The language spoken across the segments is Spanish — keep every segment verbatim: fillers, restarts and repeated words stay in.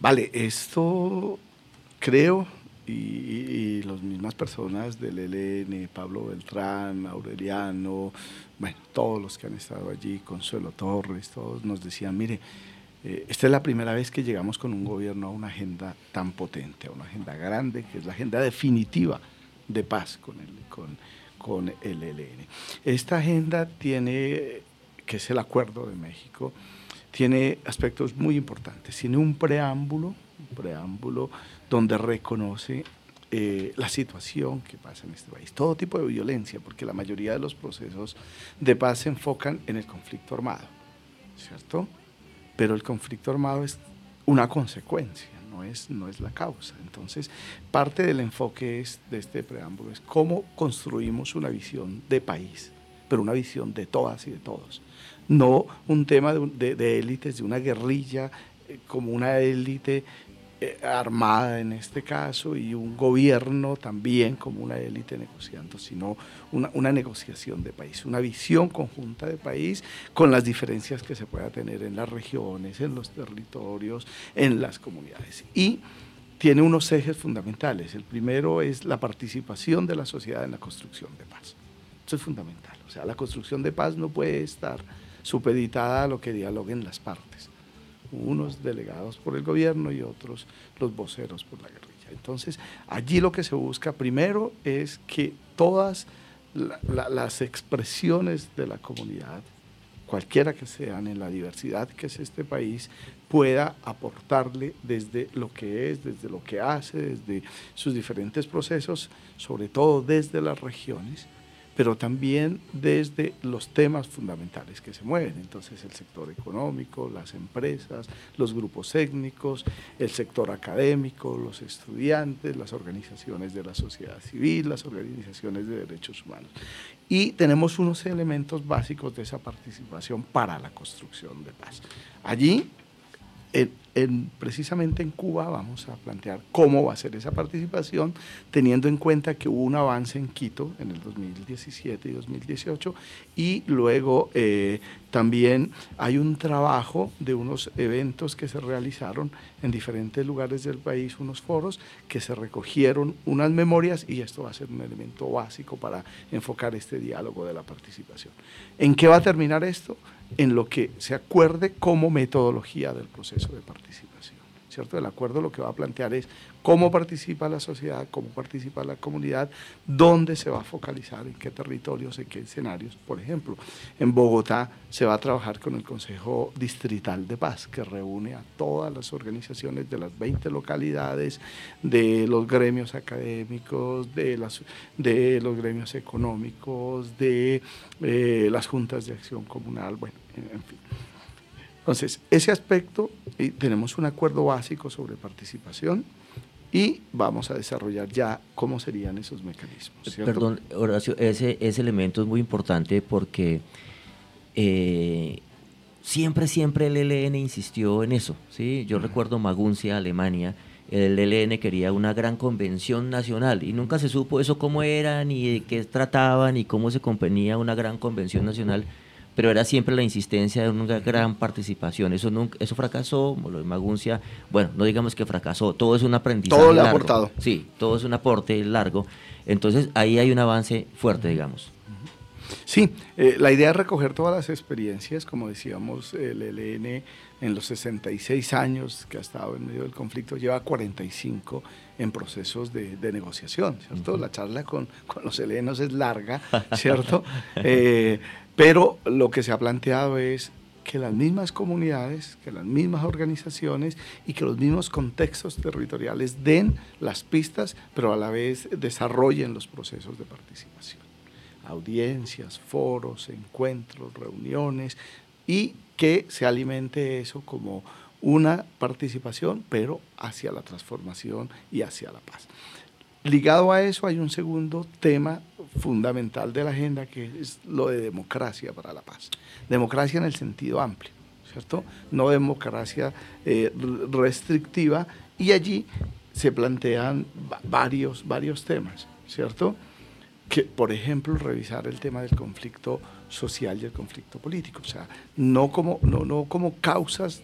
Vale, esto creo, y, y las mismas personas del E L N, Pablo Beltrán, Aureliano, bueno, todos los que han estado allí, Consuelo Torres, todos nos decían, mire, eh, esta es la primera vez que llegamos con un gobierno a una agenda tan potente, a una agenda grande, que es la agenda definitiva de paz con el, con, con el E L N. Esta agenda tiene, que es el Acuerdo de México, tiene aspectos muy importantes. Tiene un preámbulo, un preámbulo donde reconoce eh, la situación que pasa en este país, todo tipo de violencia, porque la mayoría de los procesos de paz se enfocan en el conflicto armado, ¿cierto? Pero el conflicto armado es una consecuencia, no es, no es la causa. Entonces, parte del enfoque es, de este preámbulo es cómo construimos una visión de país, pero una visión de todas y de todos. No un tema de, de, de élites, de una guerrilla, eh, como una élite eh, armada en este caso, y un gobierno también como una élite negociando, sino una, una negociación de país, una visión conjunta de país con las diferencias que se pueda tener en las regiones, en los territorios, en las comunidades. Y tiene unos ejes fundamentales. El primero es la participación de la sociedad en la construcción de paz. Eso es fundamental. O sea, la construcción de paz no puede estar supeditada a lo que dialoguen las partes, unos delegados por el gobierno y otros los voceros por la guerrilla. Entonces, allí lo que se busca primero es que todas la, la, las expresiones de la comunidad, cualquiera que sean, en la diversidad que es este país, pueda aportarle desde lo que es, desde lo que hace, desde sus diferentes procesos, sobre todo desde las regiones, pero también desde los temas fundamentales que se mueven. Entonces, el sector económico, las empresas, los grupos étnicos, el sector académico, los estudiantes, las organizaciones de la sociedad civil, las organizaciones de derechos humanos. Y tenemos unos elementos básicos de esa participación para la construcción de paz. Allí, en, en, precisamente en Cuba, vamos a plantear cómo va a ser esa participación, teniendo en cuenta que hubo un avance en Quito en el dos mil diecisiete y dos mil dieciocho, y luego eh, también hay un trabajo de unos eventos que se realizaron en diferentes lugares del país, unos foros que se recogieron unas memorias, y esto va a ser un elemento básico para enfocar este diálogo de la participación. ¿En qué va a terminar esto? En lo que se acuerde como metodología del proceso de participación, ¿cierto? El acuerdo lo que va a plantear es cómo participa la sociedad, cómo participa la comunidad, dónde se va a focalizar, en qué territorios, en qué escenarios. Por ejemplo, en Bogotá se va a trabajar con el Consejo Distrital de Paz, que reúne a todas las organizaciones de las veinte localidades, de los gremios académicos, de, las, de los gremios económicos, de eh, las juntas de acción comunal, bueno, en, en fin. Entonces, ese aspecto, y tenemos un acuerdo básico sobre participación, y vamos a desarrollar ya cómo serían esos mecanismos, ¿cierto? Perdón, Horacio, ese, ese elemento es muy importante porque eh, siempre, siempre el E L N insistió en eso, ¿sí? Yo uh-huh. recuerdo Maguncia, Alemania, el E L N quería una gran convención nacional y nunca se supo eso cómo era, ni de qué trataban, ni cómo se convenía una gran convención nacional, pero era siempre la insistencia de una gran participación. Eso nunca, eso fracasó, lo de Maguncia, bueno, no digamos que fracasó, todo es un aprendizaje todo le ha largo. aportado. Sí, todo es un aporte largo, entonces ahí hay un avance fuerte, digamos. Sí, eh, la idea es recoger todas las experiencias, como decíamos, el E L N en los sesenta y seis años que ha estado en medio del conflicto, lleva cuarenta y cinco en procesos de, de negociación, ¿cierto? Uh-huh. La charla con, con los helenos es larga, ¿cierto? eh, pero lo que se ha planteado es que las mismas comunidades, que las mismas organizaciones y que los mismos contextos territoriales den las pistas, pero a la vez desarrollen los procesos de participación. Audiencias, foros, encuentros, reuniones, y que se alimente eso como una participación, pero hacia la transformación y hacia la paz. Ligado a eso hay un segundo tema fundamental de la agenda, que es lo de democracia para la paz. Democracia en el sentido amplio, ¿cierto? No democracia eh, restrictiva, y allí se plantean varios, varios temas, ¿cierto? Que, por ejemplo, revisar el tema del conflicto social y el conflicto político, o sea, no como, no, no como causas, de,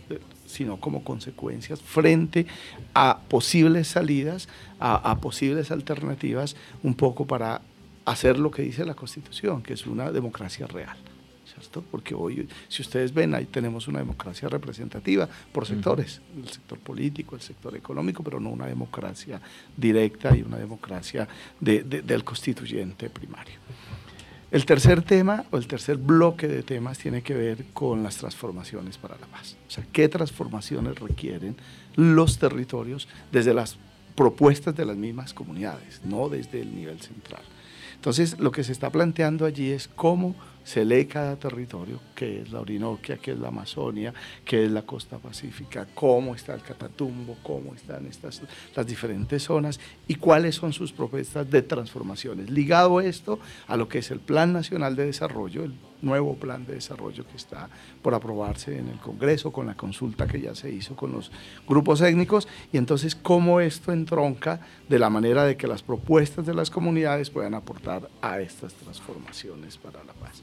sino como consecuencias frente a posibles salidas, a, a posibles alternativas, un poco para hacer lo que dice la Constitución, que es una democracia real, ¿cierto? Porque hoy, si ustedes ven, ahí tenemos una democracia representativa por sectores, uh-huh. el sector político, el sector económico, pero no una democracia directa y una democracia de, de, del constituyente primario. El tercer tema, o el tercer bloque de temas, tiene que ver con las transformaciones para la paz. O sea, ¿qué transformaciones requieren los territorios desde las propuestas de las mismas comunidades, no desde el nivel central? Entonces, lo que se está planteando allí es cómo se lee cada territorio, qué es la Orinoquia, qué es la Amazonia, qué es la costa pacífica, cómo está el Catatumbo, cómo están estas, las diferentes zonas y cuáles son sus propuestas de transformaciones. Ligado esto a lo que es el Plan Nacional de Desarrollo, el nuevo plan de desarrollo que está por aprobarse en el Congreso, con la consulta que ya se hizo con los grupos étnicos, y entonces cómo esto entronca de la manera de que las propuestas de las comunidades puedan aportar a estas transformaciones para la paz.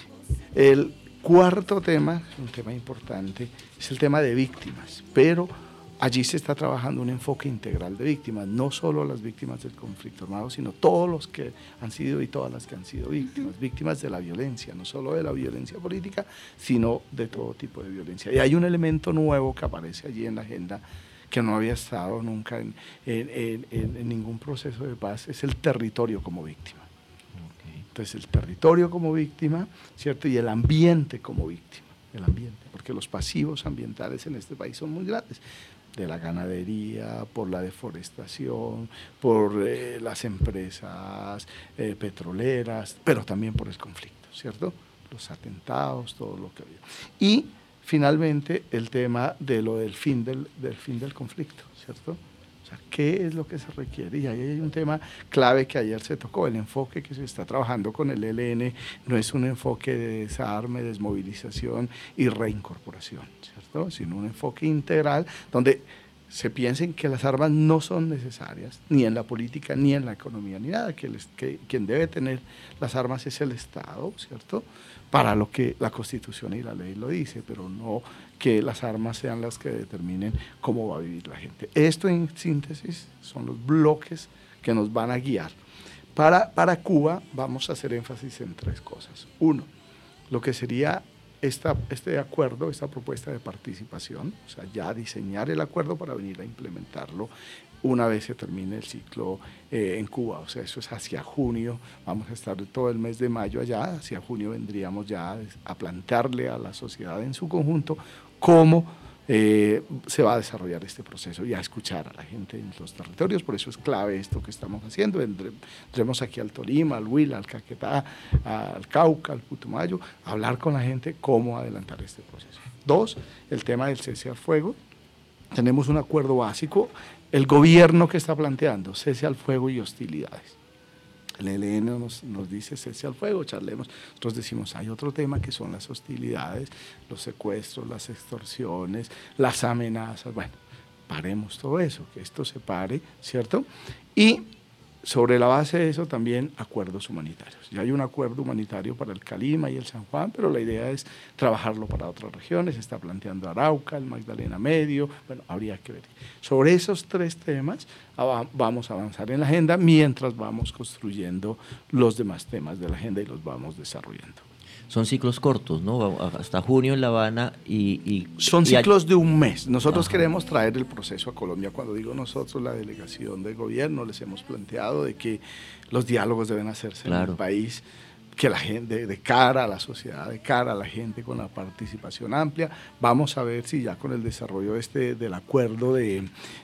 El cuarto tema, un tema importante, es el tema de víctimas, pero allí se está trabajando un enfoque integral de víctimas, no solo las víctimas del conflicto armado, sino todos los que han sido y todas las que han sido víctimas, víctimas de la violencia, no solo de la violencia política, sino de todo tipo de violencia. Y hay un elemento nuevo que aparece allí en la agenda que no había estado nunca en, en, en, en ningún proceso de paz, es el territorio como víctima. Okay. Entonces, el territorio como víctima, ¿cierto? Y el ambiente como víctima, el ambiente, porque los pasivos ambientales en este país son muy grandes, de la ganadería, por la deforestación, por eh, las empresas eh, petroleras, pero también por el conflicto, ¿cierto? Los atentados, todo lo que había. Y finalmente el tema de lo del fin del, del fin del conflicto, ¿cierto? O sea, ¿qué es lo que se requiere? Y ahí hay un tema clave que ayer se tocó, el enfoque que se está trabajando con el E L N no es un enfoque de desarme, desmovilización y reincorporación, ¿cierto? Sino un enfoque integral donde se piensen que las armas no son necesarias, ni en la política, ni en la economía, ni nada, que, les, que quien debe tener las armas es el Estado, ¿cierto?, para lo que la Constitución y la ley lo dice, pero no que las armas sean las que determinen cómo va a vivir la gente. Esto, en síntesis, son los bloques que nos van a guiar. Para, para Cuba vamos a hacer énfasis en tres cosas. Uno, lo que sería Esta, este acuerdo, esta propuesta de participación, o sea, ya diseñar el acuerdo para venir a implementarlo una vez se termine el ciclo eh, en Cuba, o sea, eso es hacia junio, vamos a estar todo el mes de mayo allá, hacia junio vendríamos ya a plantearle a la sociedad en su conjunto cómo Eh, se va a desarrollar este proceso y a escuchar a la gente en los territorios, por eso es clave esto que estamos haciendo. Vendremos aquí al Tolima, al Huila, al Caquetá, al Cauca, al Putumayo, a hablar con la gente cómo adelantar este proceso. Dos, el tema del cese al fuego. Tenemos un acuerdo básico, el gobierno que está planteando cese al fuego y hostilidades. El E L N nos, nos dice cese al fuego, charlemos. Nosotros decimos, hay otro tema que son las hostilidades, los secuestros, las extorsiones, las amenazas. Bueno, paremos todo eso, que esto se pare, ¿cierto? Y sobre la base de eso también acuerdos humanitarios. Ya hay un acuerdo humanitario para el Calima y el San Juan, pero la idea es trabajarlo para otras regiones. Se está planteando Arauca, el Magdalena Medio, bueno, habría que ver. Sobre esos tres temas vamos a avanzar en la agenda mientras vamos construyendo los demás temas de la agenda y los vamos desarrollando. Son ciclos cortos, ¿no? Hasta junio en La Habana y... y Son y ciclos de un mes. Nosotros Ajá. queremos traer el proceso a Colombia. Cuando digo nosotros, la delegación del gobierno, les hemos planteado de que los diálogos deben hacerse claro. en el país, que la gente, de cara a la sociedad, de cara a la gente con la participación amplia. Vamos a ver si ya con el desarrollo este del acuerdo de,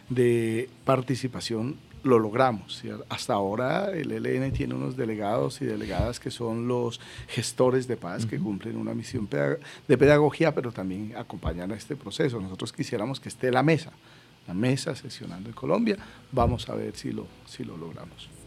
de participación lo logramos. ¿Sí? Hasta ahora el E L N tiene unos delegados y delegadas que son los gestores de paz, uh-huh. que cumplen una misión de pedagogía, pero también acompañan a este proceso. Nosotros quisiéramos que esté la mesa, la mesa sesionando en Colombia. Vamos a ver si lo, si lo logramos.